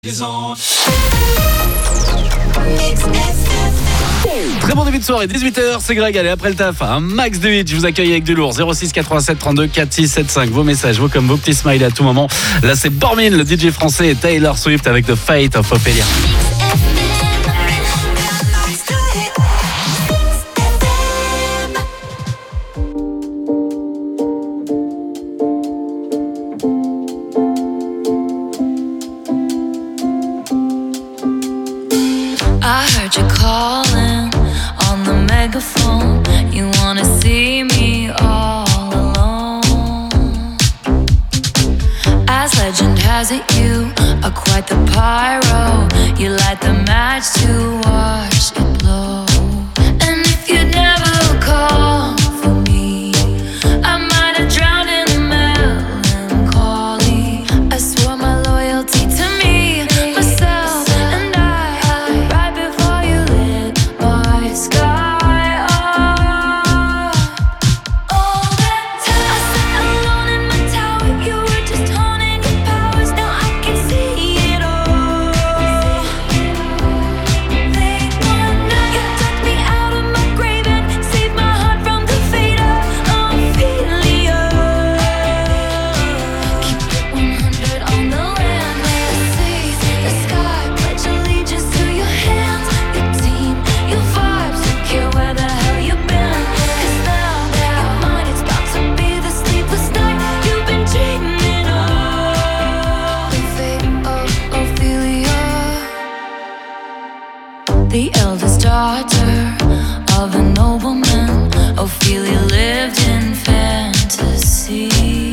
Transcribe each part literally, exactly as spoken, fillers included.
Très bon début de soirée, dix-huit heures, c'est Greg, allez après le taf, un max de hits, je vous accueille avec du lourd, zéro six quatre-vingt-sept trente-deux quarante-six soixante-quinze, vos messages, vos comme vos petits smileys à tout moment. Là c'est Bormin, le D J français, et Taylor Swift avec The Fate of Ophelia. I heard you calling on the megaphone. You wanna see me all alone. As legend has it, you are quite the pyro. You light the match to watch it blow. And if you'd never call for me, I might have drowned in the melancholy. I swore my loyalty to me, myself, and I. Right before you lit my sky up. All that time I sat alone in my tower. You were just honing your powers. Now I can see it all. Late one night, you took me out of my grave and saved my heart from the fate of Ophelia. Keep it one hundred on the land, may I see the sky. Pledge allegiance to your hands, your team, your vibes. Don't care where the hell you've been. 'Cause now that mine, it's about to be the sleepless night you've been dreaming of. The fate of Ophelia. The eldest daughter of a nobleman, Ophelia lived in fantasy.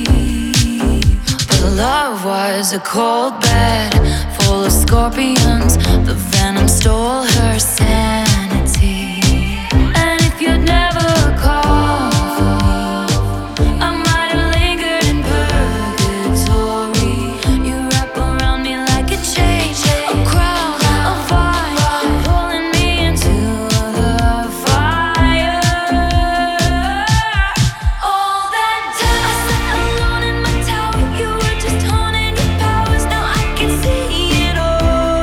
But love was a cold bed full of scorpions. The venom stole her sanity. And if you'd never called for me, I might have lingered in purgatory. You wrap around me like a chain, a crown, a vine, pulling me into the fire. All that time I sat alone in my tower. You were just honing your powers. Now I can see it all.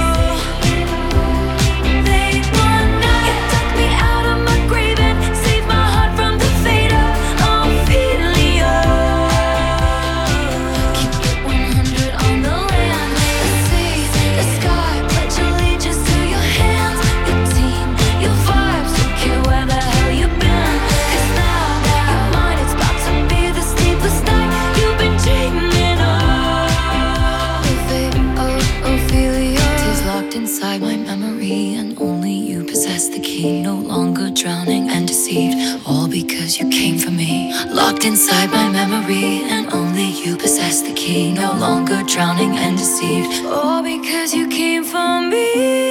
Late one night, you took me out of my grave and saved my heart from the fate of Ophelia. Keep it one hundred on the land, may I see the sky. Pledge allegiance to your hands, your team, your vibes. Don't care where the hell you've been. 'Cause now that mine, it's about to be the sleepless night you've been dreaming of. The fate of Ophelia. Tears locked inside my memory, and only you possess the key. No longer drowning and deceived, all because you came for me. Locked inside my memory, and only you possess the key. No longer drowning and deceived, all because you came for me.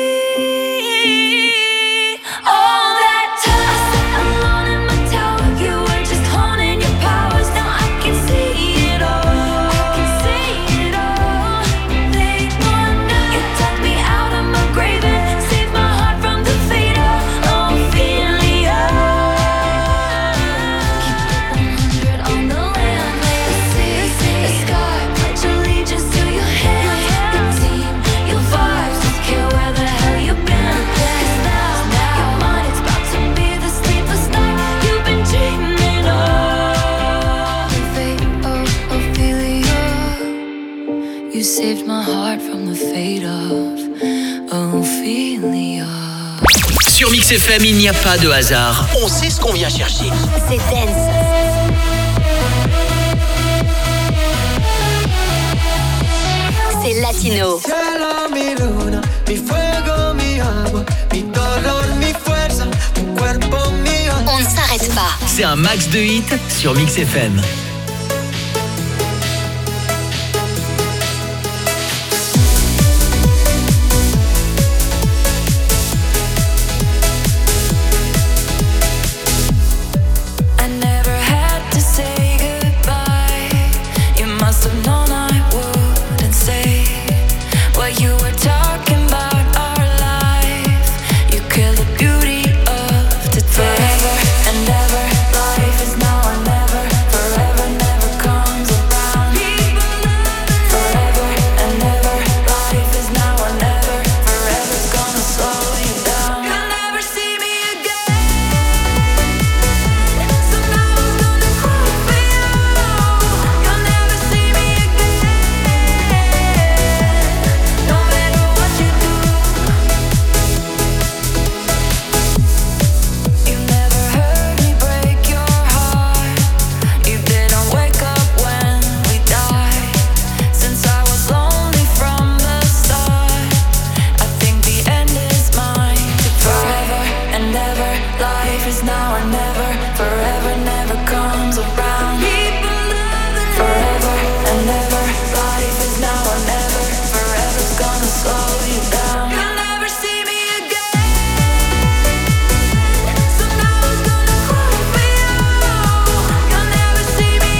All that time I sat alone in my tower. You were just honing your powers. Now I can see it all. I can see it all. Late one night, you took me out of my grave and saved my heart from the fate of Ophelia. Keep it one hundred on the land, may I see the sky. Pledge allegiance to your hands, your team, your vibes. Don't care where the hell you've been. 'Cause now, now mine, it's about to be the sleepless night you've been dreaming of. The fate of Ophelia. You saved my heart from the fate of Ophelia. Sur Mix F M, il n'y a pas de hasard. On sait ce qu'on vient chercher. C'est dance. C'est latino. Cielo, mi luna, mi fuego, mi agua, mi dolor, mi fuerza, tu cuerpo, mi alma. On ne s'arrête pas. C'est un max de hits sur Mix F M. I never had to say goodbye. You must have known I wouldn't say what you were talking about our life. You killed the beauty of today. Forever and ever, life is now or never. Forever never comes around. Forever and ever, life is slow you down. You'll never see me again. So now I'm gonna cry for you. You'll never see me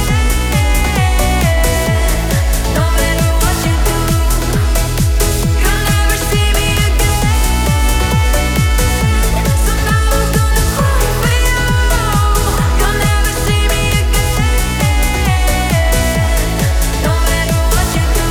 again. No matter what you do, you'll never see me again. So now I'm gonna cry for you. You'll never see me again. No matter what you do.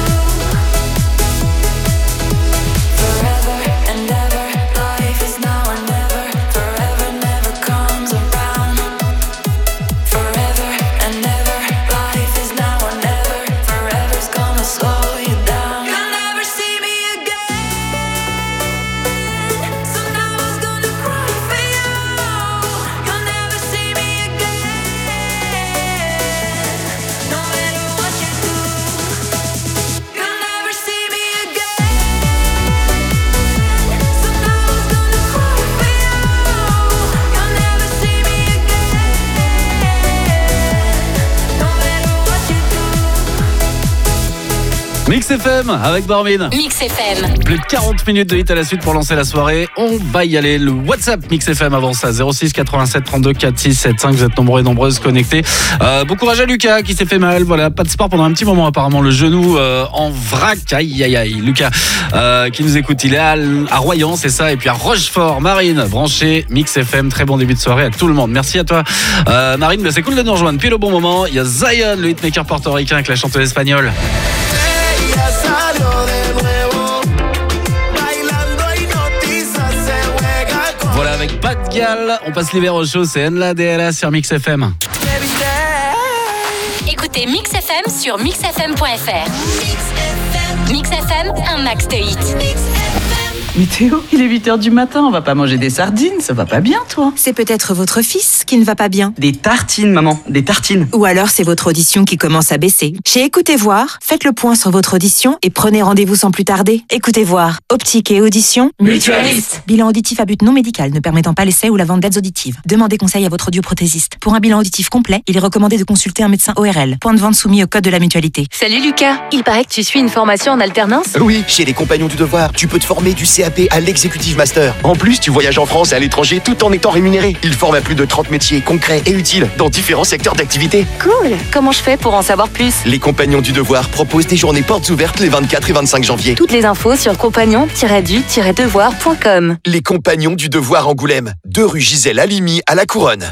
Forever and ever, life is now or never. Forever never comes around. Forever and ever, life is now or never. Forever's gonna slow you down. You'll never see me again. So now I was gonna cry for you. You'll never see me again. No matter what you do, you'll never see me again. So now I was gonna cry for you. You'll never see me again. No matter what you do. Mix F M avec Bormin. Mix F M. Plus de quarante minutes de hit à la suite pour lancer la soirée. On va y aller. Le WhatsApp Mix F M avant ça. zéro six quatre-vingt-sept trente-deux quarante-six soixante-quinze. Vous êtes nombreux et nombreuses connectés. Euh, bon courage à Lucas qui s'est fait mal. Voilà, pas de sport pendant un petit moment apparemment. Le genou euh, en vrac. Aïe aïe aïe. Lucas euh, qui nous écoute. Il est à, à Royan, c'est ça. Et puis à Rochefort. Marine, branché Mix F M. Très bon début de soirée à tout le monde. Merci à toi euh, Marine. Bah, c'est cool de nous rejoindre. Puis le bon moment. Il y a Zion, le hitmaker portoricain avec la chanteuse espagnole. Ella salió de nuevo, bailando y noticias se juega con Voilà avec Bad Gal. On passe l'hiver au chaud. C'est Enla D L A sur Mix F M. Écoutez Mix F M sur mix f m point f r. Mix F M, un max de hits. Mais Théo, il est huit heures du matin, on va pas manger des sardines, ça va pas bien toi. C'est peut-être votre fils qui ne va pas bien. Des tartines maman, des tartines. Ou alors c'est votre audition qui commence à baisser. Chez Écoutez Voir, faites le point sur votre audition et prenez rendez-vous sans plus tarder. Écoutez Voir, optique et audition. Mutualiste. Bilan auditif à but non médical ne permettant pas l'essai ou la vente d'aides auditives. Demandez conseil à votre audioprothésiste. Pour un bilan auditif complet, il est recommandé de consulter un médecin O R L. Point de vente soumis au code de la mutualité. Salut Lucas, il paraît que tu suis une formation en alternance. Oui, chez les Compagnons du Devoir, tu peux te former du C A P à l'Executive Master. En plus, tu voyages en France et à l'étranger tout en étant rémunéré. Ils forment à plus de trente métiers concrets et utiles dans différents secteurs d'activité. Cool. Comment je fais pour en savoir plus? Les Compagnons du Devoir proposent des journées portes ouvertes les vingt-quatre et vingt-cinq janvier. Toutes les infos sur compagnon du devoir point com. Les Compagnons du Devoir Angoulême, deux rue Gisèle Halimi à La Couronne.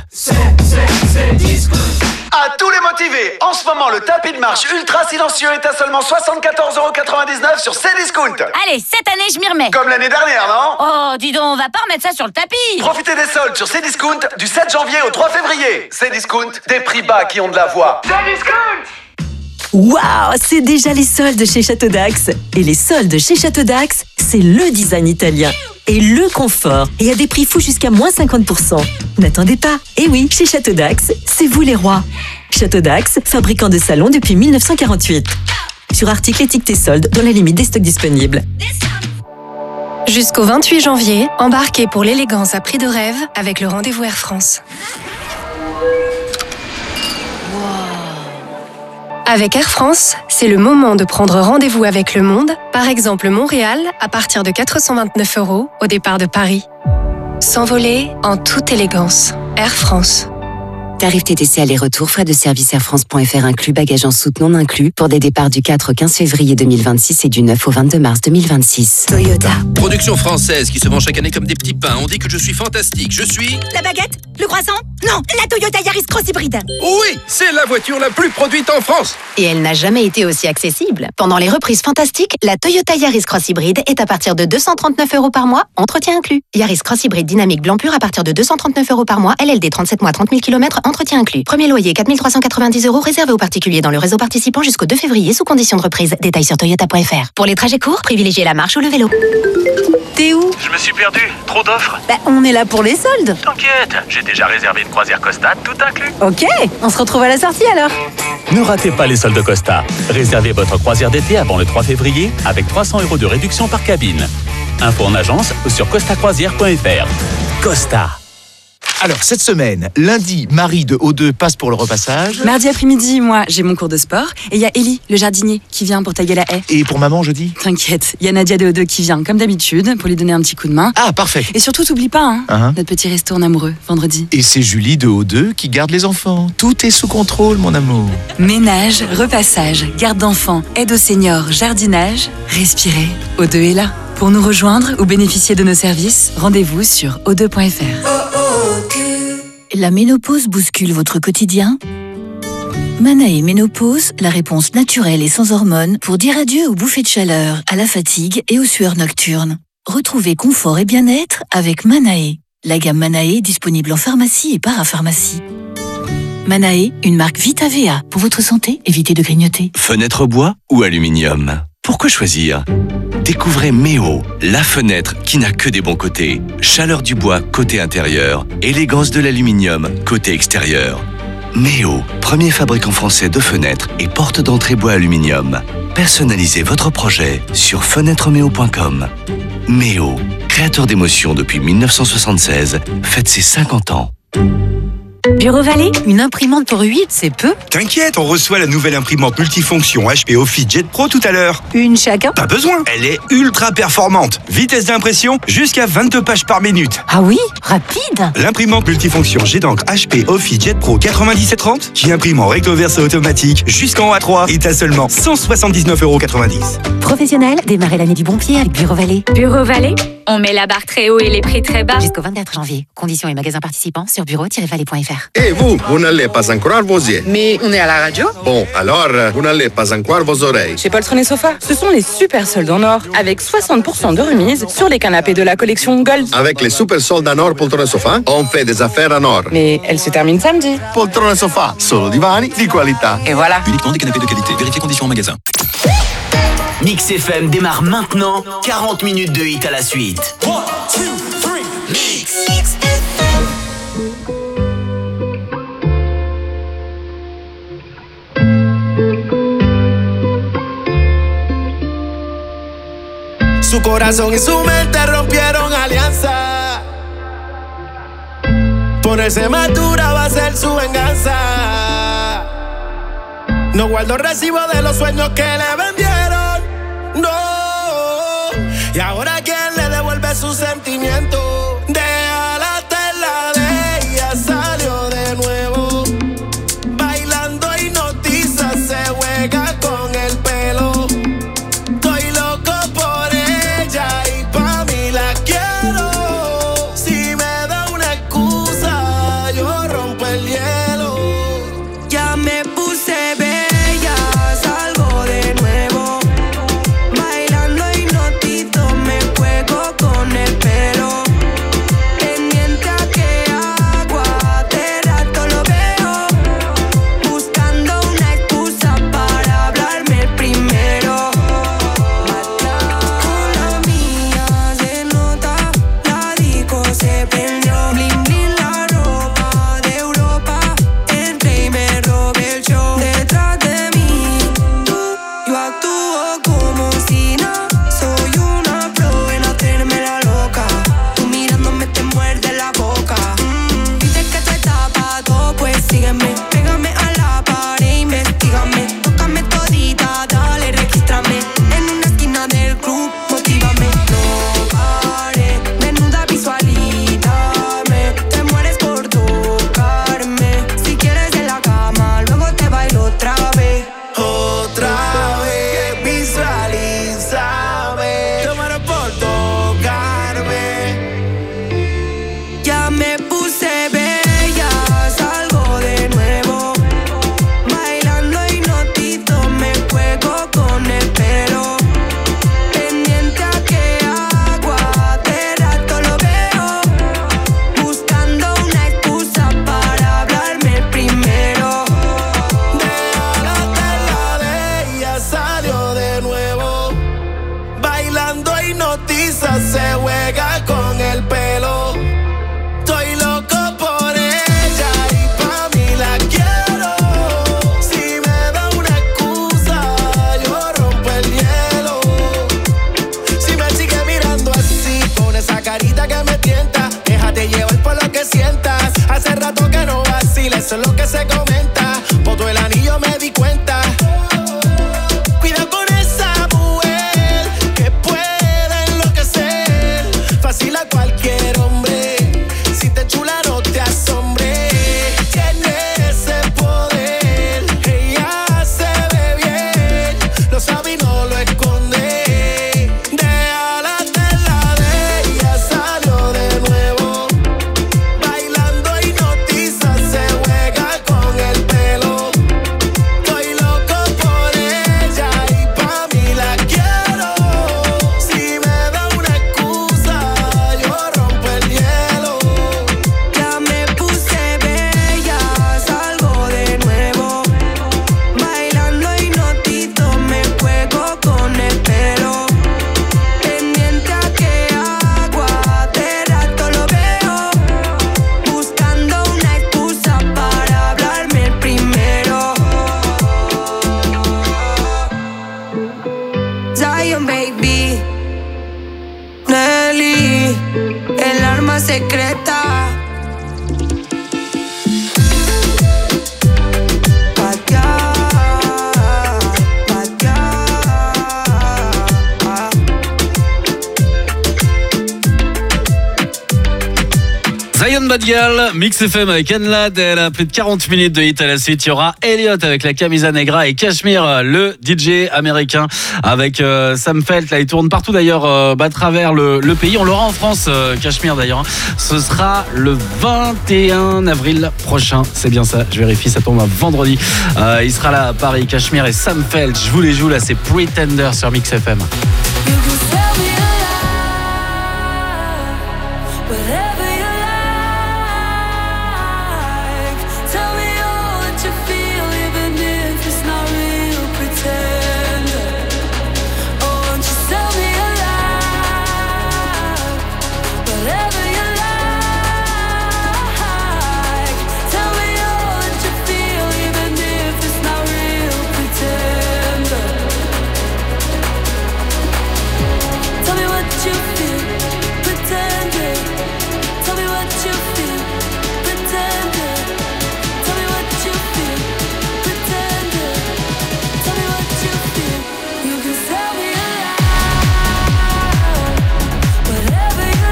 À tous les motivés, en ce moment, le tapis de marche ultra silencieux est à seulement soixante-quatorze euros quatre-vingt-dix-neuf sur Cdiscount. Allez, cette année, je m'y remets. Comme l'année dernière, non? Oh, dis donc, on va pas remettre ça sur le tapis. Profitez des soldes sur Cdiscount du sept janvier au trois février. Cdiscount, des prix bas qui ont de la voix. Cdiscount! Waouh, c'est déjà les soldes chez Château d'Axe. Et les soldes chez Château d'Axe, c'est le design italien et le confort. Et à des prix fous jusqu'à moins cinquante pour cent. N'attendez pas. Et oui, chez Château d'Axe, c'est vous les rois. Château d'Axe, fabricant de salons depuis mille neuf cent quarante-huit. Sur article étiqueté soldes, dans la limite des stocks disponibles. Jusqu'au vingt-huit janvier, embarquez pour l'élégance à prix de rêve avec le rendez-vous Air France. Avec Air France, c'est le moment de prendre rendez-vous avec le monde, par exemple Montréal, à partir de quatre cent vingt-neuf euros au départ de Paris. S'envoler en toute élégance. Air France. Tarif T T C aller-retour, frais de service Air France point F R inclus, bagages en soute non inclus, pour des départs du quatre au quinze février deux mille vingt-six et du neuf au vingt-deux mars deux mille vingt-six. Toyota. Production française qui se vend chaque année comme des petits pains. On dit que je suis fantastique. Je suis... La baguette? Le croissant? Non, la Toyota Yaris Cross Hybride. Oui, c'est la voiture la plus produite en France. Et elle n'a jamais été aussi accessible. Pendant les reprises fantastiques, la Toyota Yaris Cross Hybride est à partir de deux cent trente-neuf euros par mois, entretien inclus. Yaris Cross Hybride dynamique blanc pur à partir de deux cent trente-neuf euros par mois, L L D trente-sept mois, trente mille kilomètres, entretien inclus. Premier loyer quatre mille trois cent quatre-vingt-dix euros réservé aux particuliers dans le réseau participant jusqu'au deux février sous condition de reprise. Détails sur toyota point F R. Pour les trajets courts, privilégiez la marche ou le vélo. T'es où? Je me suis perdu. Trop d'offres. Bah, on est là pour les soldes. T'inquiète, j'ai déjà réservé une croisière Costa, tout inclus. Ok, on se retrouve à la sortie alors. Ne ratez pas les soldes Costa. Réservez votre croisière d'été avant le trois février avec trois cents euros de réduction par cabine. Info en agence ou sur costa croisière point F R. Costa. Alors, cette semaine, lundi, Marie de O deux passe pour le repassage. Mardi après-midi, moi, j'ai mon cours de sport. Et il y a Ellie, le jardinier, qui vient pour tailler la haie. Et pour maman, jeudi? T'inquiète, il y a Nadia de O deux qui vient, comme d'habitude, pour lui donner un petit coup de main. Ah, parfait. Et surtout, t'oublies pas, hein, Uh-huh. notre petit resto en amoureux, vendredi. Et c'est Julie de O deux qui garde les enfants. Tout est sous contrôle, mon amour. Ménage, repassage, garde d'enfants, aide aux seniors, jardinage, respirez. O deux est là. Pour nous rejoindre ou bénéficier de nos services, rendez-vous sur o deux point f r. La ménopause bouscule votre quotidien? Manae Ménopause, la réponse naturelle et sans hormones pour dire adieu aux bouffées de chaleur, à la fatigue et aux sueurs nocturnes. Retrouvez confort et bien-être avec Manae. La gamme Manae disponible en pharmacie et parapharmacie. Manae, une marque Vita V A. Pour votre santé, évitez de grignoter. Fenêtre bois ou aluminium? Pourquoi choisir? Découvrez Méo, la fenêtre qui n'a que des bons côtés. Chaleur du bois côté intérieur, élégance de l'aluminium côté extérieur. Méo, premier fabricant français de fenêtres et porte d'entrée bois aluminium. Personnalisez votre projet sur fenêtre méo point com. Méo, créateur d'émotions depuis mille neuf cent soixante-seize, fête ses cinquante ans. Bureau Vallée, une imprimante pour huit, c'est peu. T'inquiète, on reçoit la nouvelle imprimante multifonction H P OfficeJet Pro tout à l'heure. Une chacun? Pas besoin, elle est ultra performante. Vitesse d'impression, jusqu'à vingt-deux pages par minute. Ah oui, rapide. L'imprimante multifonction G d'encre H P OfficeJet Pro quatre-vingt-dix-sept trente, qui imprime en recto verso automatique jusqu'en A trois, est à seulement cent soixante-dix-neuf euros quatre-vingt-dix. Professionnel, démarrez l'année du bon pied avec Bureau Vallée. Bureau Vallée, on met la barre très haut et les prix très bas. Jusqu'au vingt-quatre janvier. Conditions et magasins participants sur bureau tiret vallée point f r. Et vous, vous n'allez pas encore vos yeux. Mais on est à la radio. Bon, alors, vous n'allez pas encore vos oreilles. Chez Poltron et Sofa, ce sont les super soldes en or, avec soixante pour cent de remise sur les canapés de la collection Gold. Avec les super soldes en or Poltron et Sofa, on fait des affaires en or. Mais elle se termine samedi. Poltron et Sofa, solo divani di qualità. Et voilà. Uniquement des canapés de qualité. Vérifiez conditions en magasin. Mix F M démarre maintenant, quarante minutes de hit à la suite. One, two, three, Mix. Su corazón y su mente rompieron alianza. Ponerse más dura va a ser su venganza. No guardo recibo de los sueños que le vendieron. No. Y ahora quién le devuelve su sentimiento. Deja la tela de ella, salió de nuevo. Bailando hipnotiza, se juega con el pelo. Estoy loco por ella y pa' mí la quiero. Si me da una excusa, yo rompo el hielo. Ya me puse bella, salgo de nuevo. Bailando hipnotizo, me juego con el pelo. Pendiente a que agua, de rato lo veo. Buscando una excusa para hablarme primero. Con la mía se nota, la disco se prendió. Bling bling la ropa de Europa. Entré y me robé el show. Detrás de mí, tú, yo actúo como si no. Soy una pro en hacerme la loca. Tú mirándome te muerde la boca. Mm, dices que te tapa todo, pues sígueme. Pégame a la pared, investígame. Tócame todita, dale, regístrame. En una esquina del club, motívame. No pare, desnuda visualízame. Te mueres por tocarme. Si quieres en la cama, luego te bailo otra vez. Otra vez, visualízame. Te mueres por tocarme. Ya me puse bella, salgo de nuevo. Bailando hipnotizo, me juego con el pelo. Pendiente a que agua, de rato lo veo. Buscando una excusa para hablarme primero. Deja la tela de ella, salió de nuevo. Bailando hipnotiza, se juega con el pelo. Estoy loco por ella y pa' mí la quiero. Si me da una excusa, yo rompo el hielo. Si me sigue mirando así, con esa carita que me tienta, déjate llevar por lo que sientas. se comenta. Botó el anillo, me di cuenta. Cuidado con esa mujer que puede enloquecer. Fácil a cualquier hombre. Si te chula no te asombre. Tiene ese poder. Ella se ve bien. Lo sabe y no lo esconde. Déjala hacerla de ella. Salió de nuevo. Bailando hipnotiza. Se juega con el pelo. Estoy loco por ella y pa' mí la quiero. Si me da una excusa, yo rompo el hielo. Ya me puse bella, salgo de nuevo. Bailando hipnotito, me juego con el pelo. Pendiente a qué hago, de rato lo veo. Buscando una excusa para hablarme el primero. Zion baby, Nelly, el arma secreta. Patear, patear. Zion Badial, Mix F M avec Enlad, elle a plus de quarante minutes de hit à la suite. Il y aura Elliot avec la Camisa Negra et Cashmere, le D J américain avec euh, Sam Felt. Là, il tourne partout d'ailleurs euh, à travers le, le pays. On l'aura en France, euh, Cashmere d'ailleurs. Hein. Ce sera le vingt et un avril prochain. C'est bien ça, je vérifie, ça tombe un vendredi. Euh, il sera là à Paris, Cashmere et Sam Felt. Je vous les joue là, c'est Pretender sur Mix F M. Whatever you like, tell me all that you feel, even if it's not real. Pretend. Oh, won't you tell me a lie? Whatever you like, tell me all that you feel, even if it's not real. Pretend. Tell me what you feel. Pretend it. Tell me what you feel, pretend it. Tell me what you feel, pretend it. Tell me what you feel. You can tell me a lie, whatever you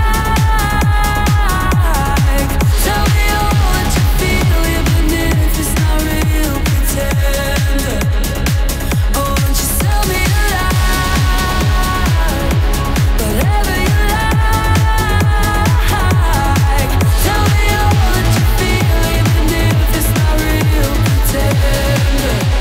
like. Tell me all what you feel, even if it's not real. Pretend it. Oh, won't you tell me a lie, whatever you like. Tell me all that you feel, even if it's not real. Pretend.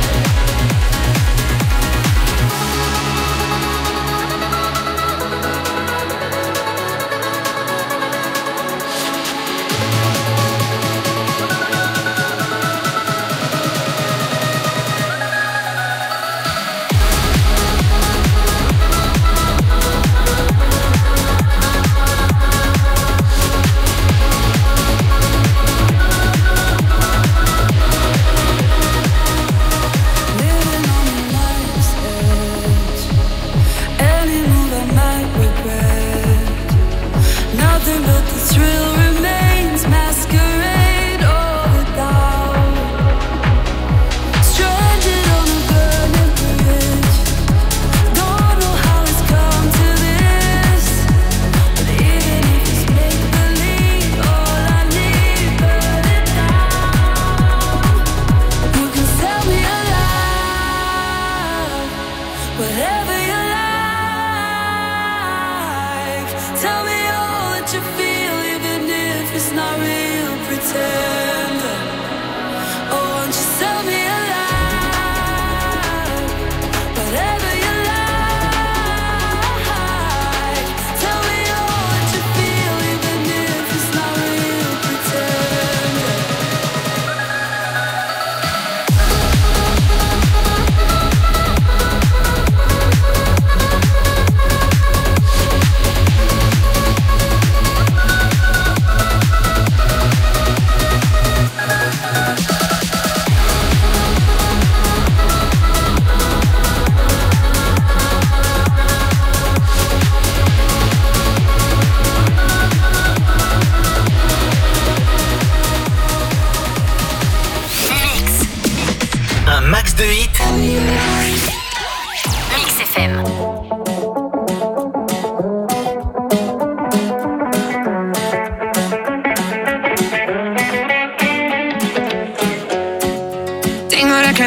Living on life's edge. Any move I might regret. Nothing but the thrill remains. Masquerade or the doubt. Stranded on a burning bridge. Don't know how it's come to this. But even if it's make believe, all I need burn it down. You can sell me a lie, whatever you like. Tell me all that you feel, even if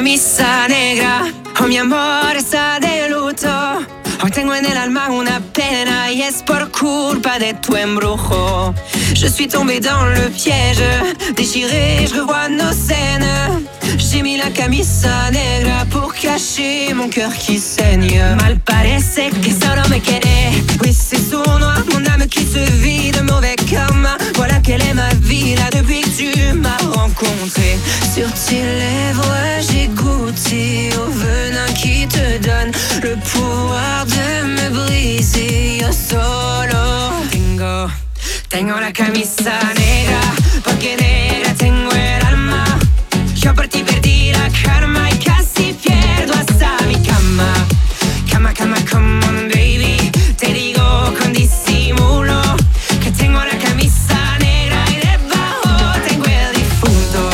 camisa negra, oh mi amor está de luto. Hoy tengo en el alma una pena y es por culpa de tu embrujo. Je suis tombée dans le piège, déchirée, je revois nos scènes. J'ai mis la camisa negra pour cacher mon cœur qui saigne. Mal parece que solo me quiere. Oui, c'est sournois, mon âme qui se vide, mauvais karma. Voilà quelle est ma vie là depuis que tu m'as rencontré. Sur tes lèvres, j'ai goûté au venin qui te donne le pouvoir de me briser. Yo solo tengo, tengo la camisa negra, porque negra tengo el alma. Yo por ti perdí la karma y casi pierdo hasta mi cama. Cama, cama, come on baby, te digo con disimulo que tengo la camisa negra y debajo tengo el difunto.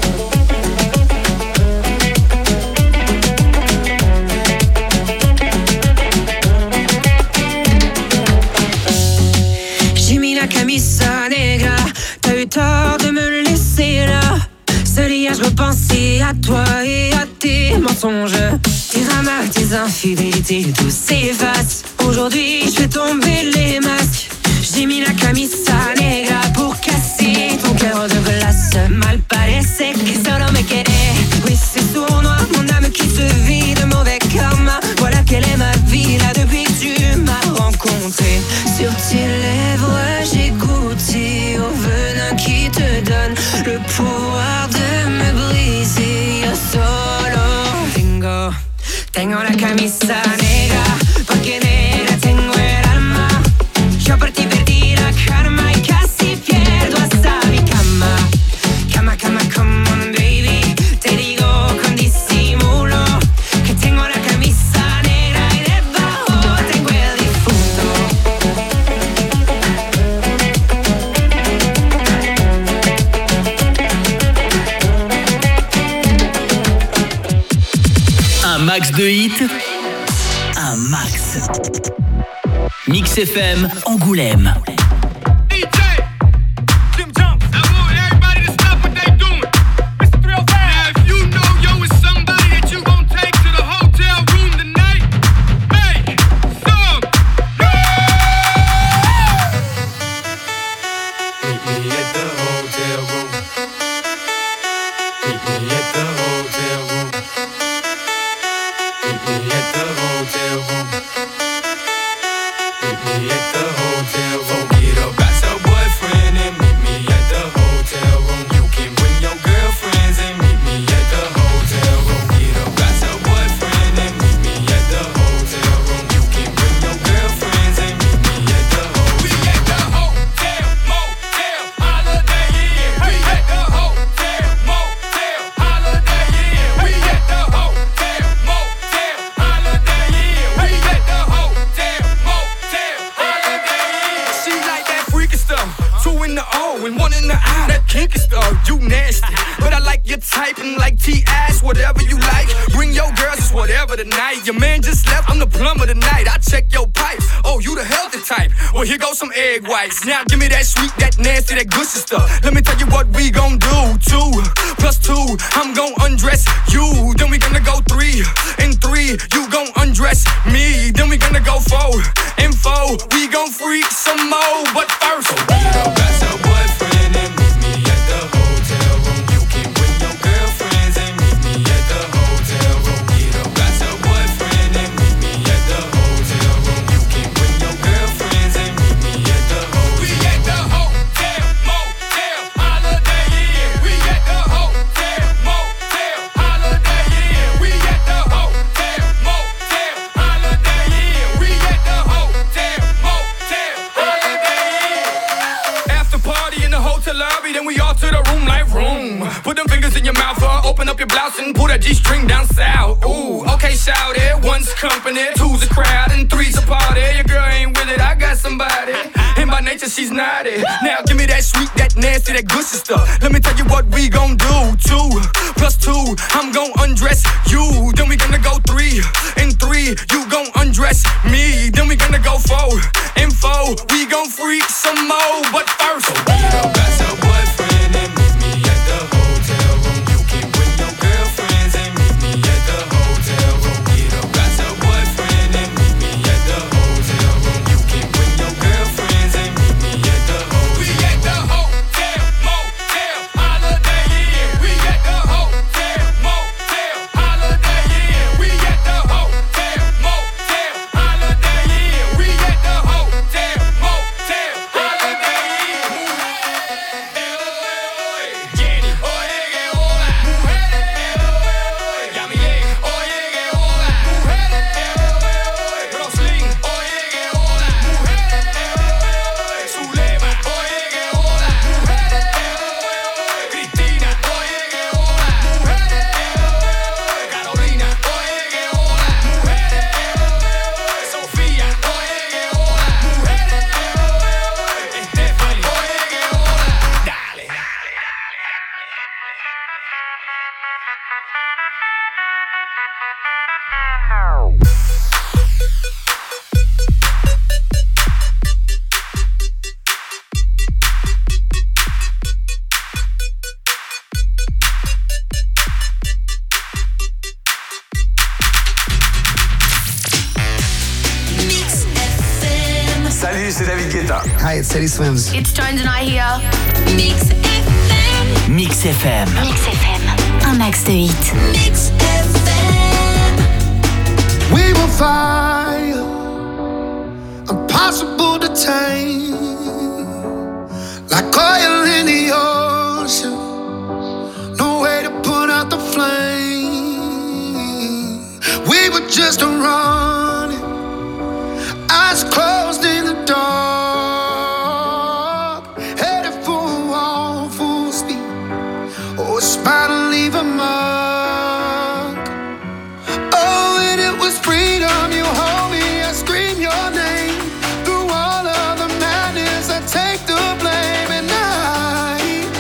J'ai mis la camisa negra, t'as eu tort de me laisser là. Seul hier je repensais à toi et à tes mensonges, tes dramas, tes infidélités, tout s'efface. Aujourd'hui je fais tomber les masques. J'ai mis la camisa negra pour casser ton cœur de glace. Mal parece que solo me quiere. Oui, c'est sournois, mon âme qui se vide, mauvais karma. Voilà quelle est ma vie là depuis que tu m'as rencontré. Sur tes lèvres j'ai goûté au venin qui te donne le pouvoir de me briser. Yo solo tengo, tengo la camisa negra, porque negra tengo el alma. Yo por ti perdí la karma y casi pierdo hasta mi cama. Cama, cama, come on baby, te digo con disimulo que tengo la camisa negra y debajo tengo el difunto. Un max de hits, un max. Mix F M Angoulême. Your man just left, I'm the plumber tonight. I check your pipes. Oh, you the healthy type. Well, here goes some egg whites. Now give me that sweet, that nasty, that good stuff. Let me tell you what we gon' do. Two plus two, I'm gon' undress you. Then we gonna go three and three, you gon' undress me. Then we gonna go four and four, we gon' freak some more. But first, so get up, that's your boyfriend and meet me at the hotel room. You can bring your girlfriends and meet me at the hotel room. Get up, that's your boyfriend and meet me at the hotel room. You can bring your girlfriends and meet me at the hotel. We at the hotel, motel, holiday inn. We at the hotel, motel, holiday inn. We at the hotel, motel, holiday inn. We at the hotel, motel, holiday inn. After party in the hotel lobby, then we all to the room like room. Put them fingers in your mouth, uh, open up your blouse and pull that G-string down south. Ooh, okay, shout it. One's company, two's a crowd, and three's a party. Your girl ain't with it, I got somebody. And by nature, she's naughty. Now give me that sweet, that nasty, that good stuff. Let me tell you what we gon' do. Two plus two, I'm gon' undress you. Then we gonna go three and three, you gon' undress me. Then we gonna go four and four, we gon' freak some more. But first, so get up, that's your boyfriend and meet me at the hotel room. You can bring your girlfriends and meet me Salut, c'est David Guetta. Hi, it's Teddy Swims. It's Jones and I here. Mix F M. Mix F M. Mix F M. Un max de hits. Mix F M. We will fire, impossible to tame, like oil in the ocean, no way to put out the flame. We were just running, eyes closed in the dark, headed for a wall, full speed, oh, it's about to leave a mark. Oh, and it was freedom, you hold me, I scream your name. Through all of the madness, I take the blame. And I,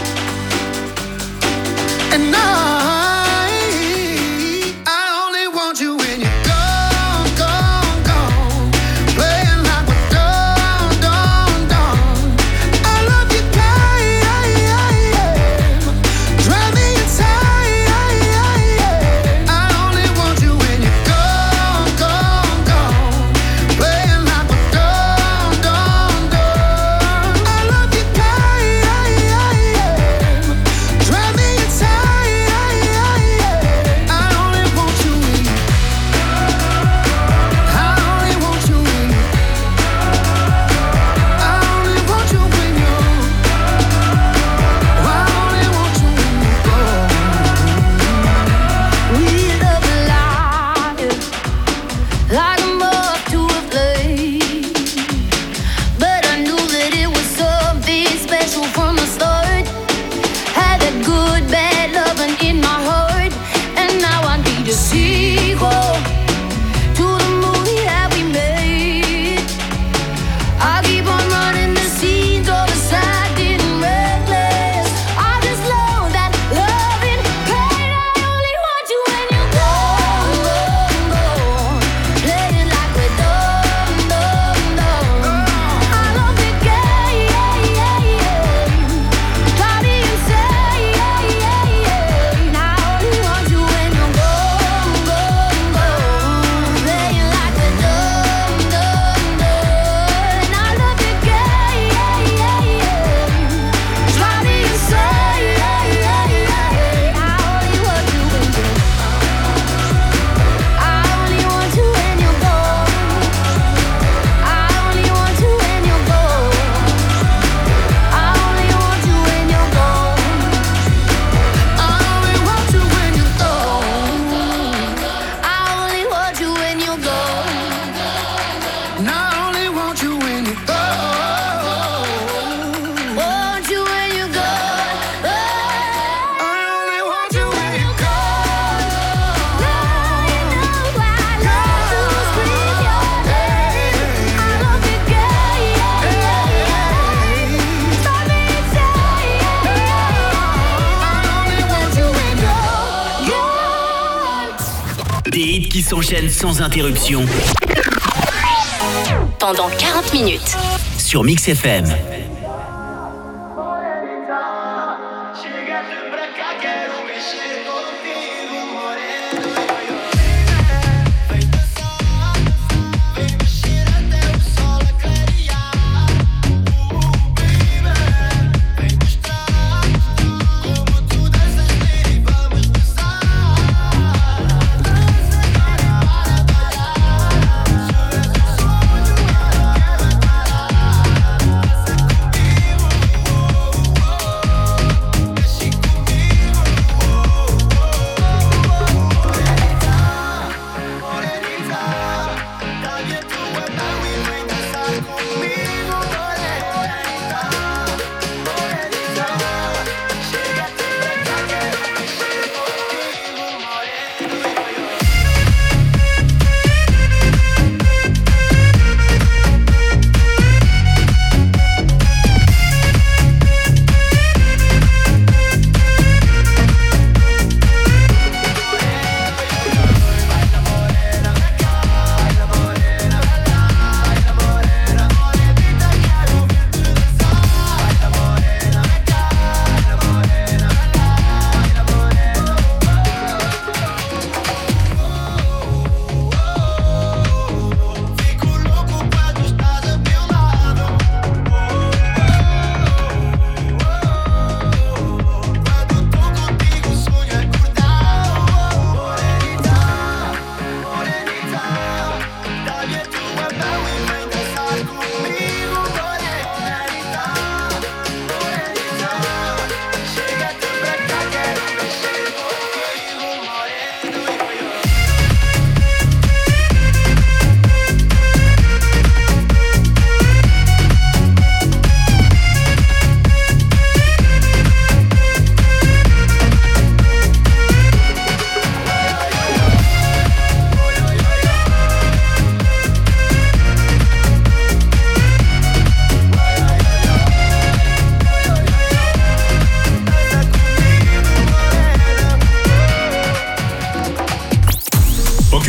and I, I only want you when you're gone, gone, gone. Playing like we're done, done, done. I love you, God, drive me inside. I only want you when you're gone, gone, gone. Playing like we're done, done, done. I love you, God, drive me inside. I only want you when you, I only want you when you, I only want you when you, I only want you when you go. We love life like a moth to a flame, but I knew that it was something special from the start. Had that good, bad loving in my heart, and now I need a sequel to the movie that we made. I keep on running the scenes all aside, getting reckless. I just know that loving pain. I only want you when you're gone, gone, gone. Playing like we're done, done, done. I love the game, drive me insane. I only want you when you're gone, gone, gone. Playing like we're done, done, done. I love the game, drive me insane. I only want you when you're, I only want you when you're gone. I only want you when you're gone. I only want you when you're gone. I only want you when you're gone. I only want you when you're gone. And I only want you when you're gone. Want you when you're gone. I only want you when you're gone. I love to scream your name. I love the game, drive me insane. I only want you when you're gone. Des hits qui s'enchaînent sans interruption Pendant quarante minutes. sur Mix F M.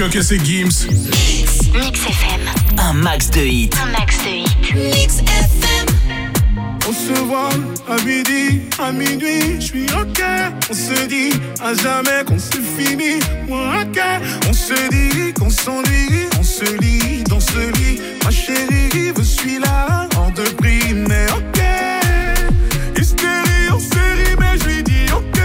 ok, c'est Gims. Mix. Mix F M. Un max de hits. Un max de hits. Mix F M. On se voit à midi, à minuit, je suis ok. On se dit à jamais qu'on se finit, moi ok. On se dit qu'on s'ennuie, on se lit dans ce lit. Ma chérie, je suis là, hors de prix, mais ok. Hystérie, on série, mais je lui dis ok.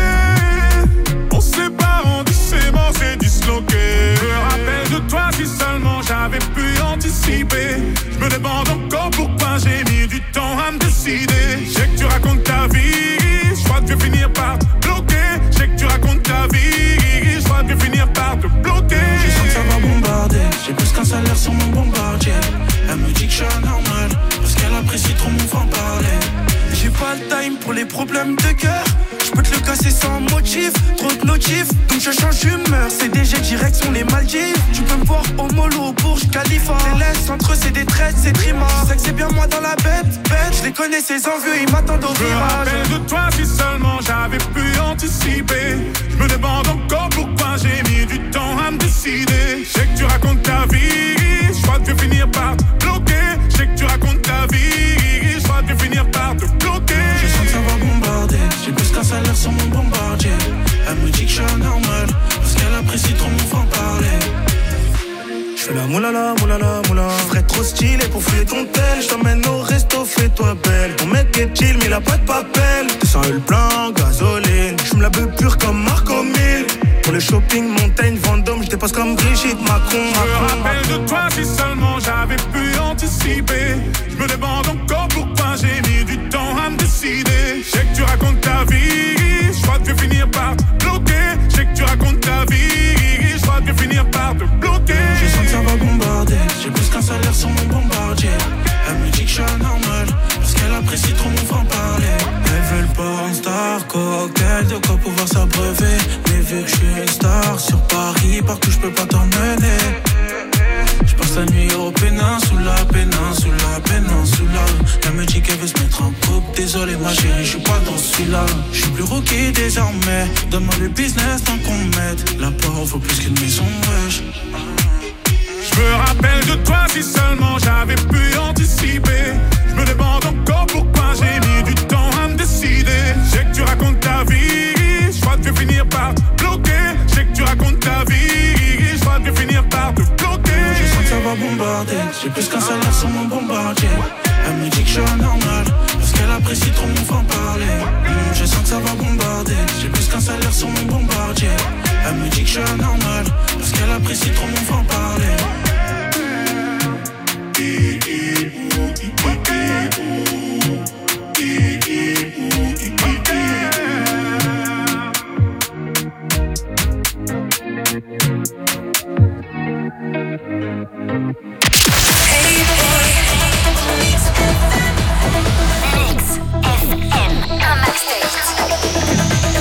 On se sépare, on dit c'est mort, c'est disloqué. Je me rappelle de toi si seulement j'avais pu anticiper. Je me demande encore pourquoi j'ai mis du temps à me décider. Je sais que tu racontes ta vie, je crois que je vais finir par te bloquer. Je sais que tu racontes ta vie, je crois que je vais finir par te bloquer. Je sens que ça va bombarder, j'ai plus qu'un salaire sur mon bombardier. Elle me dit que je suis anormal, parce qu'elle apprécie trop mon franc-parler. J'ai pas le time pour les problèmes de cœur. Je peux te le casser sans motif, trop de notifs, donc je change d'humeur. C'est D G direction les Maldives. Tu peux me voir au mollo, Burj Khalifa. Les laisse entre eux, c'est des traites, c'est trima. Je sais que c'est bien moi dans la bête, bête. Je les connais, ces envieux, ils m'attendent au virage. Je me rappelle de toi si seulement j'avais pu anticiper. Je me demande encore pourquoi j'ai mis du temps à me décider. Je sais que tu racontes ta vie, je crois que je vais finir par te bloquer. Je sais que tu racontes ta vie, je crois que je vais finir par te bloquer. Je sens que ça va bombarder, j'ai plus qu'un salaire sur mon bombardier. Elle me dit que je suis anormal, parce qu'elle apprécie trop mon franc-parler. Je fais la moulala, moulala, moula. Je ferais trop stylé pour fouiller ton tel. Je t'emmène au resto, fais-toi belle. Ton mec est chill, mais il a pas de papel. deux cents le plein, gasoline. Je me la beuh pure comme Marco Mille. Pour le shopping, montagne, Vendôme, je dépasse comme Brigitte Macron. Je me rappelle de toi si seulement j'avais pu anticiper. Je me demande encore pourquoi j'ai mis du temps à me décider. Je sais que tu racontes ta vie, je crois que je vais finir par te bloquer. Je sais que tu racontes ta vie, je crois que je vais finir par te bloquer. Je sens que ça va bombarder, j'ai plus qu'un salaire sur mon bombardier. Elle me dit que je suis anormal, parce qu'elle apprécie trop mon franc-parler. Elle veut le porn star, cocktail, de quoi pouvoir s'abreuver. Mais vu que je suis une star sur Paris, partout je peux pas t'emmener. Je passe la nuit au péninsula, péninsula, péninsula. Elle me dit qu'elle veut se mettre en couple. Désolé ma chérie, je suis pas dans celui-là. Je suis plus rookie désormais. Donne-moi le business tant qu'on m'aide. La porte vaut plus qu'une maison, wesh. Je me rappelle de toi si seulement j'avais pu anticiper. Je me demande encore pourquoi j'ai mis du temps à me décider. Je sais que tu racontes ta vie, je crois que je vais finir par te bloquer. Je sais que tu racontes ta vie, je crois que je vais finir par te bloquer. Je sens que ça va bombarder, j'ai plus qu'un salaire sur mon bombardier. Elle me dit que je suis anormal, parce qu'elle apprécie trop mon franc-parler. mmh, Je sens que ça va bombarder, j'ai plus qu'un salaire sur mon bombardier. Elle me dit que je suis anormal, parce qu'elle apprécie trop mon franc-parler.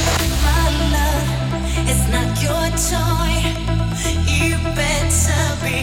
My love, it's not your toy. You better be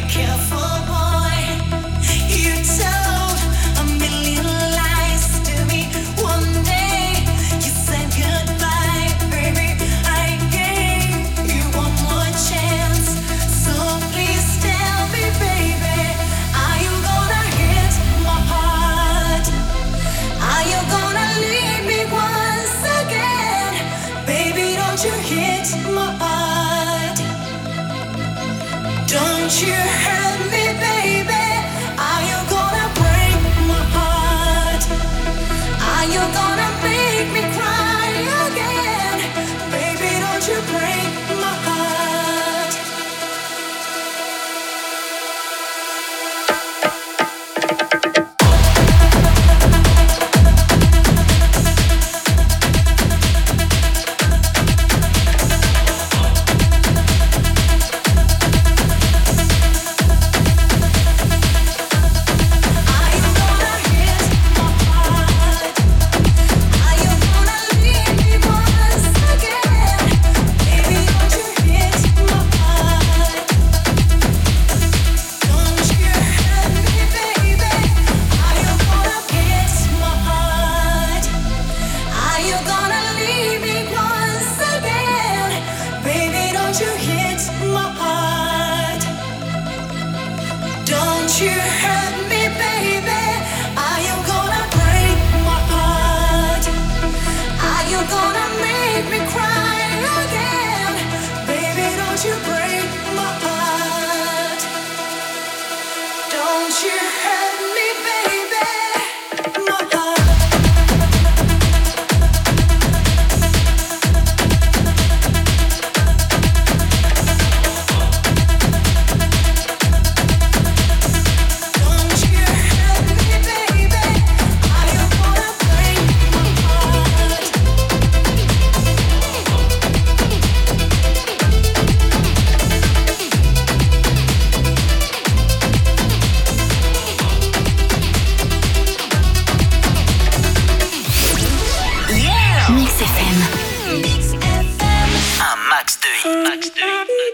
max de hits. Max de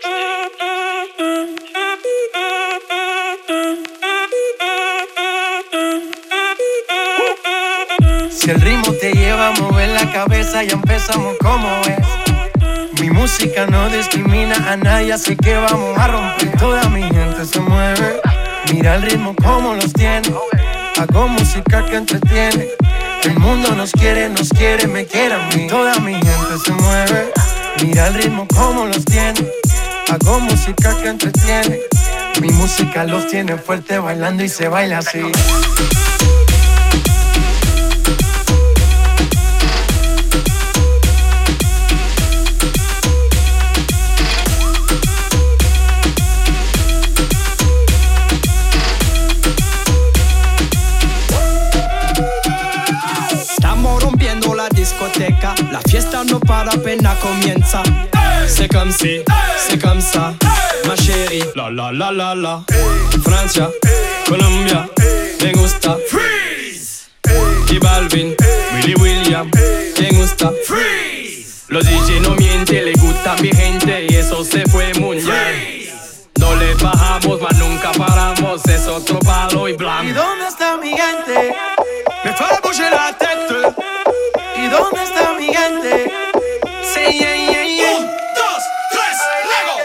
hits. Si el ritmo te lleva a mover la cabeza, ya empezamos como es. Mi música no discrimina a nadie, así que vamos a romper. Toda mi gente se mueve. Mira el ritmo como los tiene. Hago música que entretiene. El mundo nos quiere, nos quiere, me quiere a mí. Toda mi gente se mueve. Mira el ritmo como los tiene. Hago música que entretiene. Mi música los tiene fuerte bailando y se baila así. Discoteca, la fiesta no para apenas comienza. C'est comme si, c'est comme ça, ma chérie. La la la la la. Francia, Colombia, me gusta. Freeze. Y Balvin, Willy William, me gusta. Freeze. Los D J no mienten, le gusta mi gente y eso se fue muy bien. No le bajamos, mas nunca paramos, es otro palo y blanco. ¿Y dónde está mi gente? Me fue a bouger la tête. ¿Y dónde está mi gente? Sí, yeah, yeah, yeah. Un, dos, tres, Lego.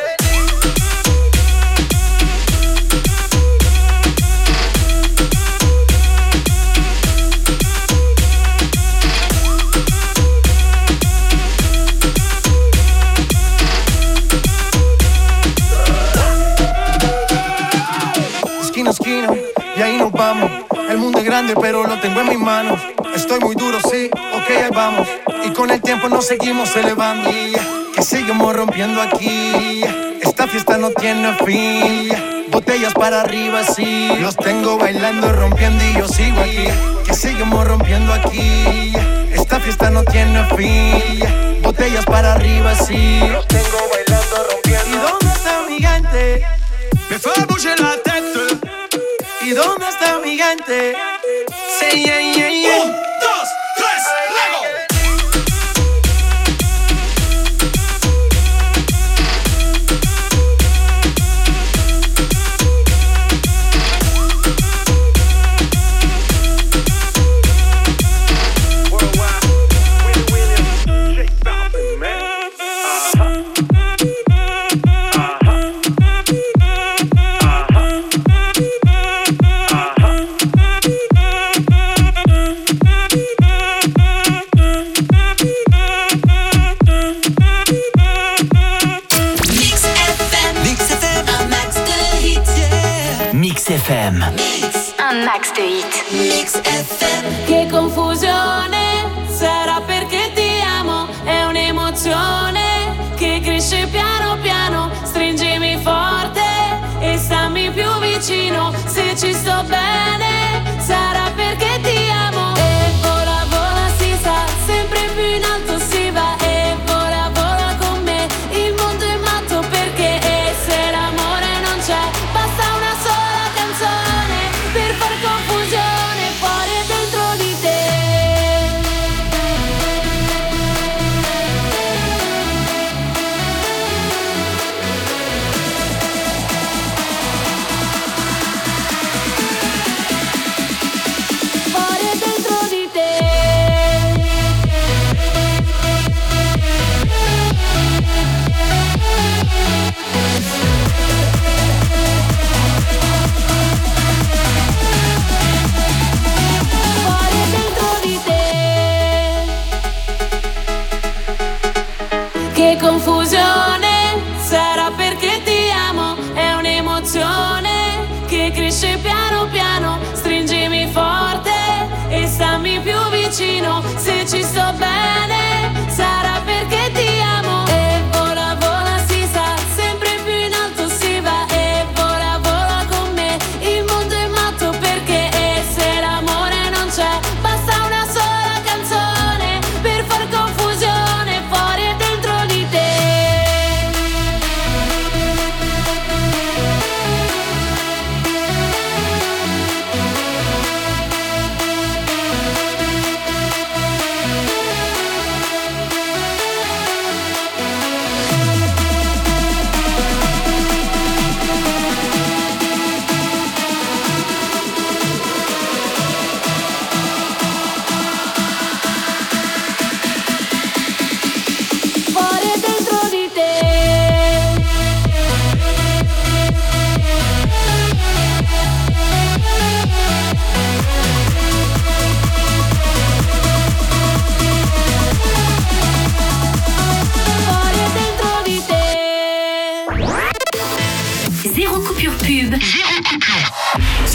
Esquina a esquina, y ahí nos vamos. El mundo es grande, pero lo tengo en mis manos. Estoy muy duro, sí, ok, ahí vamos. Y con el tiempo nos seguimos elevando. Que seguimos rompiendo aquí. Esta fiesta no tiene fin. Botellas para arriba, sí. Los tengo bailando, rompiendo y yo sigo aquí. Que seguimos rompiendo aquí. Esta fiesta no tiene fin. Botellas para arriba, sí. Los tengo bailando, rompiendo. ¿Y dónde está mi gente? Me fue a bouger la tête. ¿Y dónde está mi gente? Sí, yeah, yeah, yeah. Un, dos, tres, Lego. Mix F M. Mix. Un max de hits. Mix F M. Che confusione, sarà perché ti amo, è un'emozione che cresce piano piano, stringimi forte e stammi più vicino, se ci sto bene, sarà perché ti amo. E vola vola si sa, sempre più in alto si va, e vola vola con me, il mondo è matto perché e se l'amore non c'è, basta una sola canzone per far confusione fuori e dentro di te.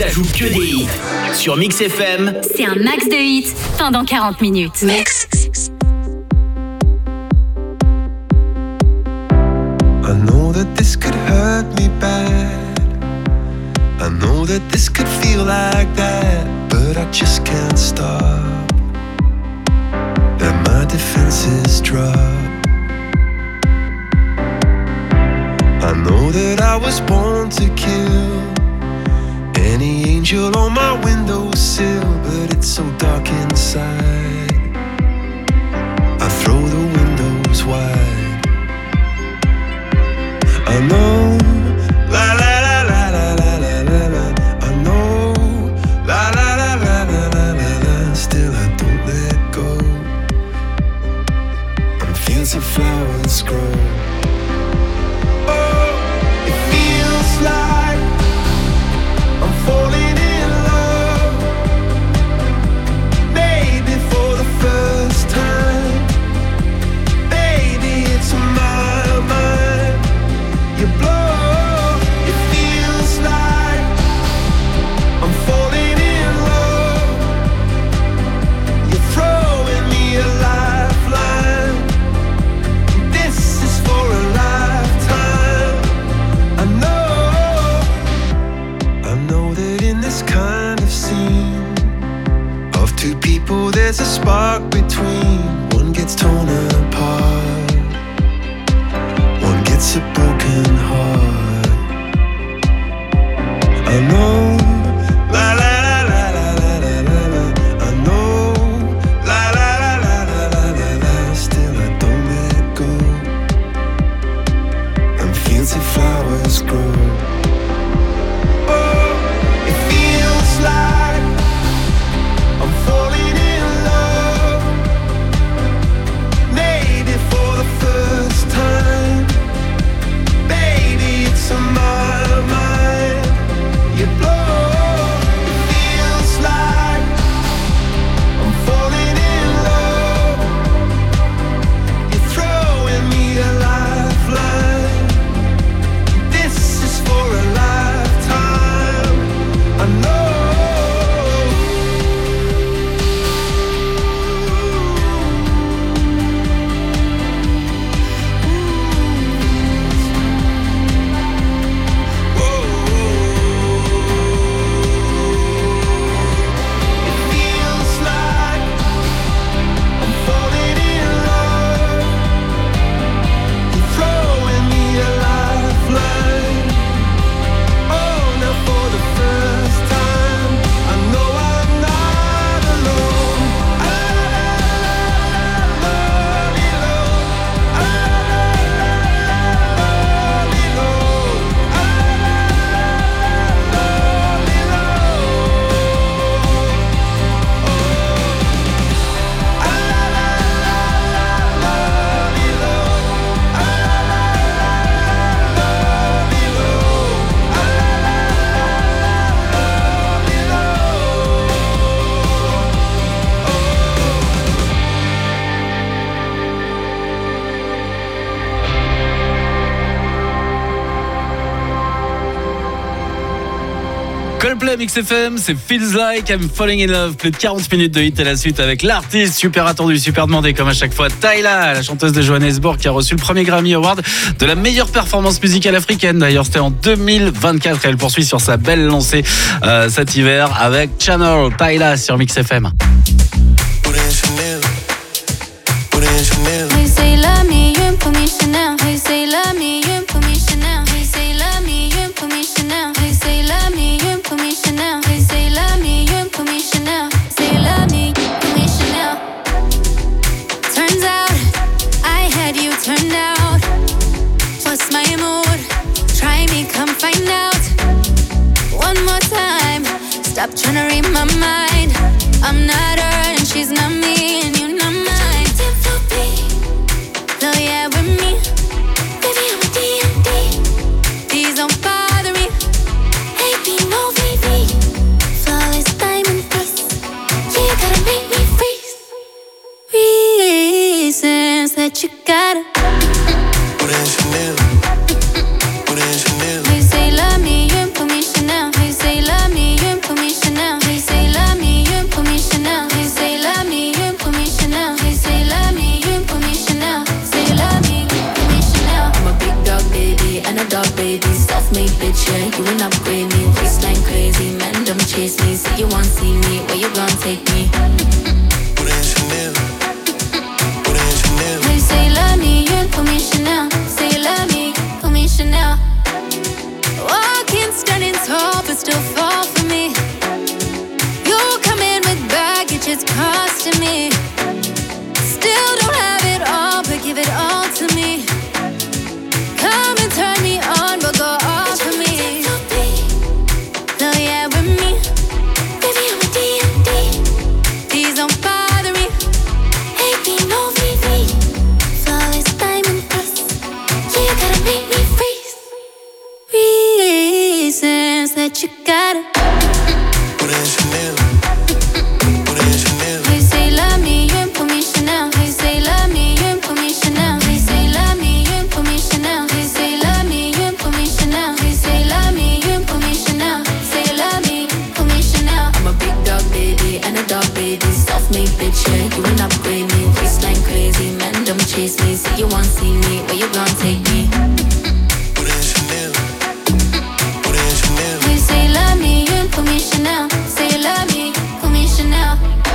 ça joue que des hits. Sur Mix F M, C'est un max de hits pendant quarante minutes. Mix. I know that this could hurt me bad. I know that this could feel like that, but I just can't stop. Let my defenses drop. I know that I was born to kill any angel on my windowsill, but it's so dark inside. I throw the windows wide. I know, la la la la la la la la la. I know, la la la la la la la la. Still I don't let go. And fields of flowers grow. Oh, it feels like I'm falling in love. Maybe for the first time. Baby, it's my mind. You blow, it feels like I'm falling in love. You're throwing me a lifeline. This is for a lifetime. I know, I know that in this kind of scene of two people there's a spark between. One gets torn apart, one gets a broken heart. I know, la la la la la la la la la. I know, la la la la la la la la. Still I don't let go. And fields of flowers grow. Oh, it feels like I'm falling in love. Maybe for the first time. Baby, it's on my mind. You blow, it feels like I'm falling in love. You're throwing me a lifeline. This is for a lifetime. I know. Feels like I'm falling in love. You're throwing me a lifeline. Oh, now for the first time, I know I'm not alone. Coldplay Mix F M, c'est Feels Like I'm Falling in Love. Plus de quarante minutes de hit à la suite avec l'artiste super attendu, super demandé comme à chaque fois, Tyla, la chanteuse de Johannesburg qui a reçu le premier Grammy Award de la meilleure performance musicale africaine. D'ailleurs, c'était en deux mille vingt-quatre et elle poursuit sur sa belle lancée euh, cet hiver avec Channel. Tyla sur Mix F M. They say love me, you put me Chanel. They say love me, you put me Chanel. They say love me, you put me Chanel. They say love me, you put me Chanel. They say love me, you put me Chanel. Say love me, put me Chanel. Turns out I had you turned out. What's my mood? Try me, come find out. One more time. Stop trying to read my mind. I'm not her and she's not me, and you're not mine. So yeah, with me, baby, I'm a D and D. Please don't bother me. Hey, be no V V. Flawless diamond piece. Yeah, you gotta make me freeze. Reasons that you gotta. Put in Chanel. Put in Chanel. They say love me, you put me Chanel. They say love me, you take me. Hey, say love me, you pour me Chanel. Say love me, pour me Chanel. Walking, standing tall, but still fall for me. You come in with baggage, it's costing me. Still don't have it all, but give it all to me. Come and turn me on, but go off for me. No, yeah, with me. Baby, I'm a D and D. Please don't bother me. Hey, be no V V. Flawless diamond dust. Yeah, you gotta make me freeze. Reasons that you gotta. Hey, say love me, you pour me Chanel. Hey, say love me, you pour me Chanel. Hey, say love me, you pour me Chanel. Hey, say love me, you pour me Chanel. Hey, say love me, you pour me Chanel. Say love me, pour me Chanel. I'm a big dog baby and a dog baby, self-made bitch, yeah, you ain't upgrade me. Waistline crazy, man, don't chase me. Say you want see me, where you gon' take me? Hey, say love me, you pour me Chanel. Say love me, pour me Chanel.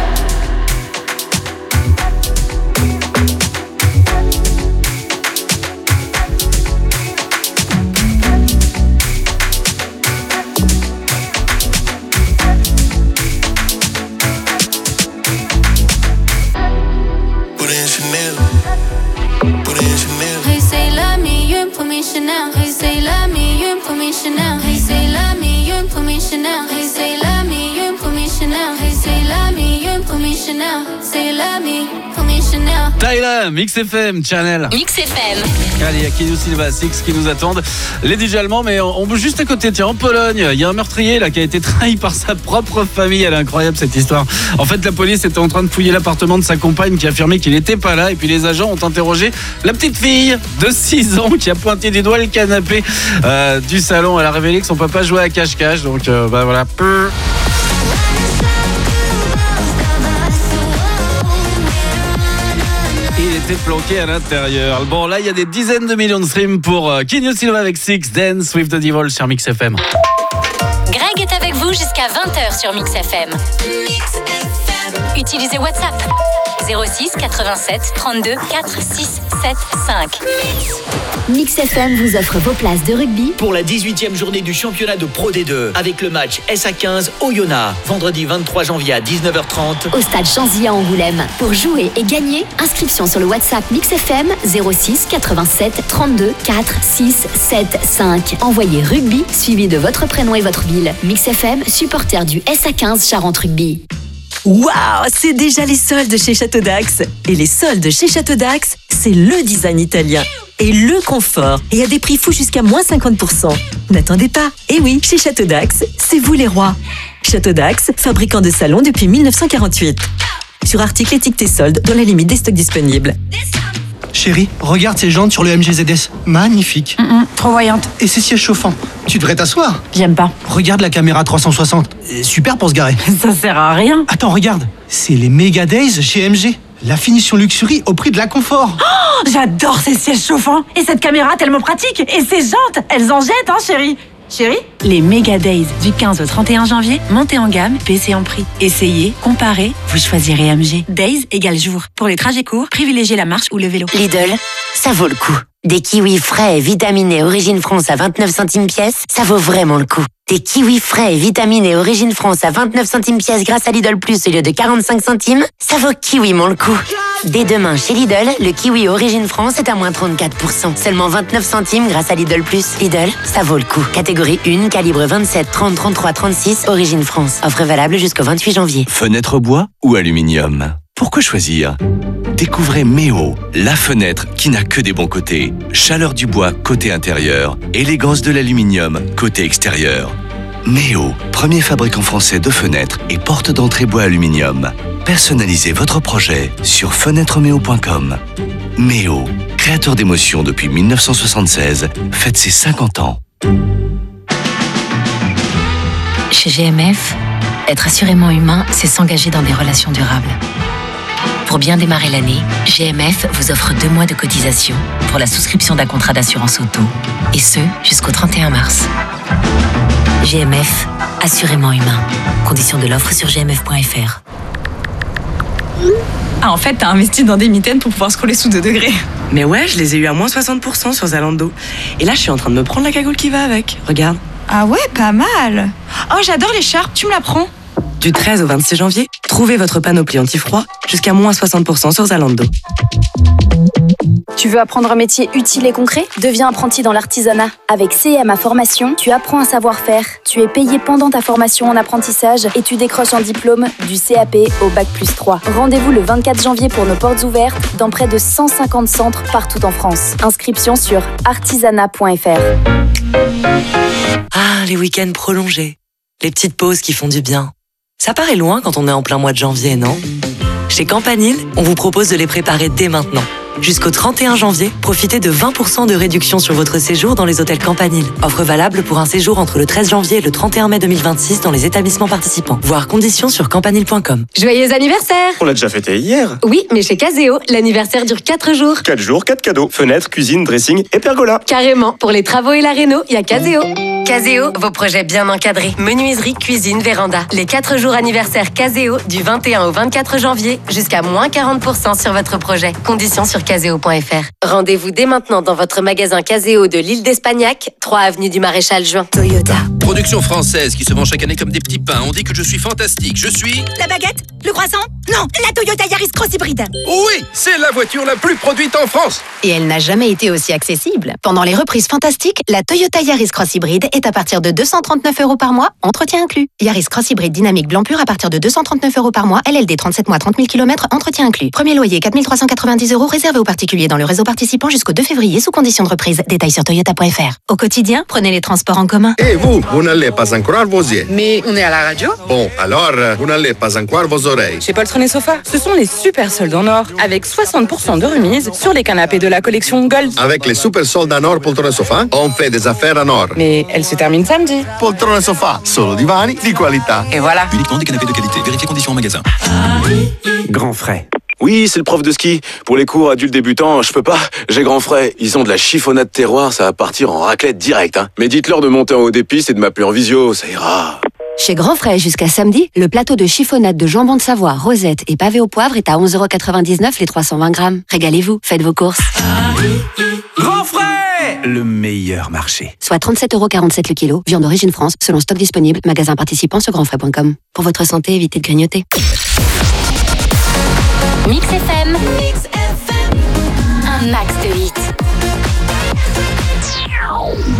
Hey, say love me, you pour me Chanel. Hey, say love me, you pour me Chanel. Hey, say love me, you pour me Chanel. Hey, say love me, you pour me Chanel. Hey, say love me, you pour me Chanel. Say love me, pour me Chanel. Tyler, Mix F M, Channel. Mix F M. Allez, il y a Kino Silva, Six qui nous attendent. Les D J allemands, mais on on bouge juste à côté. Tiens, en Pologne, il y a un meurtrier là qui a été trahi par sa propre famille. Elle est incroyable cette histoire. En fait, la police était en train de fouiller l'appartement de sa compagne qui affirmait qu'il n'était pas là. Et puis les agents ont interrogé la petite fille de six ans qui a pointé du doigt le canapé euh, du salon. Elle a révélé que son papa jouait à cache-cache. Donc, euh, bah voilà. Peu. Il était planqué à l'intérieur. Bon, là, il y a des dizaines de millions de streams pour euh, Kenyo Silva avec Six, Dance with the Devil sur Mix F M. Greg est avec vous jusqu'à vingt heures sur Mix F M. Utilisez WhatsApp zéro six quatre-vingt-sept trente-deux quatre six sept cinq. Mix F M vous offre vos places de rugby pour la dix-huitième journée du championnat de Pro D deux avec le match S A quinze Oyonnax, vendredi vingt-trois janvier à dix-neuf heures trente au stade Chanzy à Angoulême. Pour jouer et gagner, inscription sur le WhatsApp Mix F M zéro six quatre-vingt-sept trente-deux quatre six sept cinq. Envoyez rugby suivi de votre prénom et votre ville. Mix F M, supporter du S A quinze Charente Rugby. Waouh, c'est déjà les soldes chez Château d'Axe. Et les soldes chez Château d'Axe, c'est le design italien et le confort. Et à des prix fous jusqu'à moins cinquante pour cent. N'attendez pas. Et oui, chez Château d'Axe, c'est vous les rois. Château d'Axe, fabricant de salons depuis mille neuf cent quarante-huit. Sur articles étiquetés soldes dans la limite des stocks disponibles. Chérie, regarde ces jantes sur le M G Z S. Magnifique. Mm-mm, trop voyante. Et ces sièges chauffants. Tu devrais t'asseoir. J'aime pas. Regarde la caméra trois cent soixante. Super pour se garer. Ça sert à rien. Attends, regarde. C'est les Mega Days chez M G. La finition luxury au prix de la confort. Oh, j'adore ces sièges chauffants. Et cette caméra tellement pratique. Et ces jantes, elles en jettent, hein, chérie. Chérie, les Mega Days du quinze au trente et un janvier, montez en gamme, baissez en prix. Essayez, comparez, vous choisirez M G. Days égale jour. Pour les trajets courts, privilégiez la marche ou le vélo. Lidl, ça vaut le coup. Des kiwis frais et vitaminés Origine France à vingt-neuf centimes pièce, ça vaut vraiment le coup. Des kiwis frais et vitaminés Origine France à vingt-neuf centimes pièce grâce à Lidl Plus au lieu de quarante-cinq centimes, ça vaut kiwiment le coup. Dès demain chez Lidl, le kiwi Origine France est à moins trente-quatre pour cent. Seulement vingt-neuf centimes grâce à Lidl Plus. Lidl, ça vaut le coup. Catégorie un, calibre vingt-sept, trente, trente-trois, trente-six, Origine France. Offre valable jusqu'au vingt-huit janvier. Fenêtre bois ou aluminium? Pourquoi choisir? Découvrez Méo, la fenêtre qui n'a que des bons côtés. Chaleur du bois côté intérieur, élégance de l'aluminium côté extérieur. Méo, premier fabricant français de fenêtres et porte d'entrée bois aluminium. Personnalisez votre projet sur fenêtre méo point com. Méo, créateur d'émotions depuis mille neuf cent soixante-seize, fête ses cinquante ans. Chez G M F, être assurément humain, c'est s'engager dans des relations durables. Pour bien démarrer l'année, G M F vous offre deux mois de cotisation pour la souscription d'un contrat d'assurance auto, et ce, jusqu'au trente et un mars. G M F, assurément humain. Conditions de l'offre sur g m f point f r. Ah, en fait, t'as investi dans des mitaines pour pouvoir scroller sous deux degrés. Mais ouais, je les ai eu à moins soixante pour cent sur Zalando. Et là, je suis en train de me prendre la cagoule qui va avec. Regarde. Ah ouais, pas mal. Oh, j'adore l'écharpe, tu me la prends? Du treize au vingt-six janvier, trouvez votre panoplie anti-froid jusqu'à moins soixante pour cent sur Zalando. Tu veux apprendre un métier utile et concret? Deviens apprenti dans l'artisanat. Avec C M A Formation, tu apprends un savoir-faire. Tu es payé pendant ta formation en apprentissage et tu décroches un diplôme du C A P au bac plus trois. Rendez-vous le vingt-quatre janvier pour nos portes ouvertes dans près de cent cinquante centres partout en France. Inscription sur artisanat point f r. Ah, les week-ends prolongés. Les petites pauses qui font du bien. Ça paraît loin quand on est en plein mois de janvier, non? Chez Campanile, on vous propose de les préparer dès maintenant. Jusqu'au trente et un janvier, profitez de vingt pour cent de réduction sur votre séjour dans les hôtels Campanile. Offre valable pour un séjour entre le treize janvier et le trente et un mai deux mille vingt-six dans les établissements participants. Voir conditions sur campanile point com. Joyeux anniversaire! On l'a déjà fêté hier. Oui, mais chez Caseo, l'anniversaire dure quatre jours. quatre jours, quatre cadeaux. Fenêtre, cuisine, dressing et pergola. Carrément, pour les travaux et la réno, il y a Caseo. Caseo, vos projets bien encadrés. Menuiserie, cuisine, véranda. Les quatre jours anniversaire Caseo du vingt et un au vingt-quatre janvier jusqu'à moins quarante pour cent sur votre projet. Conditions sur caseo point f r. Rendez-vous dès maintenant dans votre magasin Caseo de l'île d'Espagnac, trois avenue du Maréchal Juin. Toyota. Production française qui se vend chaque année comme des petits pains. On dit que je suis fantastique. Je suis... La baguette? Le croissant? Non, la Toyota Yaris Cross Hybride. Oui, c'est la voiture la plus produite en France. Et elle n'a jamais été aussi accessible. Pendant les reprises fantastiques, la Toyota Yaris Cross Hybride est à partir de deux cent trente-neuf euros par mois, entretien inclus. Yaris Cross Hybride dynamique blanc pur à partir de deux cent trente-neuf euros par mois, L L D trente-sept mois, trente mille kilomètres, entretien inclus. Premier loyer quatre mille trois cent quatre-vingt-dix euros réservé aux particuliers dans le réseau participant jusqu'au deux février sous condition de reprise. Détails sur toyota point f r. Au quotidien, prenez les transports en commun. Et vous, vous n'allez pas encore vos yeux. Mais on est à la radio? Bon, alors, vous n'allez pas encore vos oreilles. Chez Poltron et Sofa, ce sont les super soldes en or, avec soixante pour cent de remise sur les canapés de la collection Gold. Avec les super soldes en or Poltron et Sofa, on fait des affaires en or. Mais elle se termine samedi. Poltron et Sofa, solo divani di qualità. Et voilà. Uniquement des canapés de qualité. Vérifiez conditions en magasin. Grand frais. Oui, c'est le prof de ski. Pour les cours adultes débutants, je peux pas. J'ai grand frais. Ils ont de la chiffonnade terroir, ça va partir en raclette direct. Hein. Mais dites-leur de monter en haut des pistes et de m'appeler en visio, ça ira. Chez Grand Frais, jusqu'à samedi, le plateau de chiffonnade de jambon de Savoie, rosette et pavé au poivre est à onze euros quatre-vingt-dix-neuf les trois cent vingt grammes. Régalez-vous, faites vos courses. Grand frais! Le meilleur marché. Soit trente-sept euros quarante-sept le kilo, viande d'origine France, selon stock disponible, magasin participant sur grand frais point com. Pour votre santé, évitez de grignoter. Mix F M. Mix F M. Un max de hits.